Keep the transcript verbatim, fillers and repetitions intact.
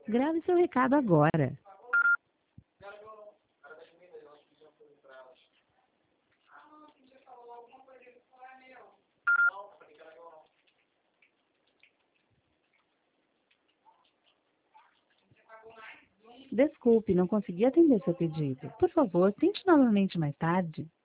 Grave seu recado agora. Desculpe, não consegui atender seu pedido. Por favor, tente novamente mais tarde.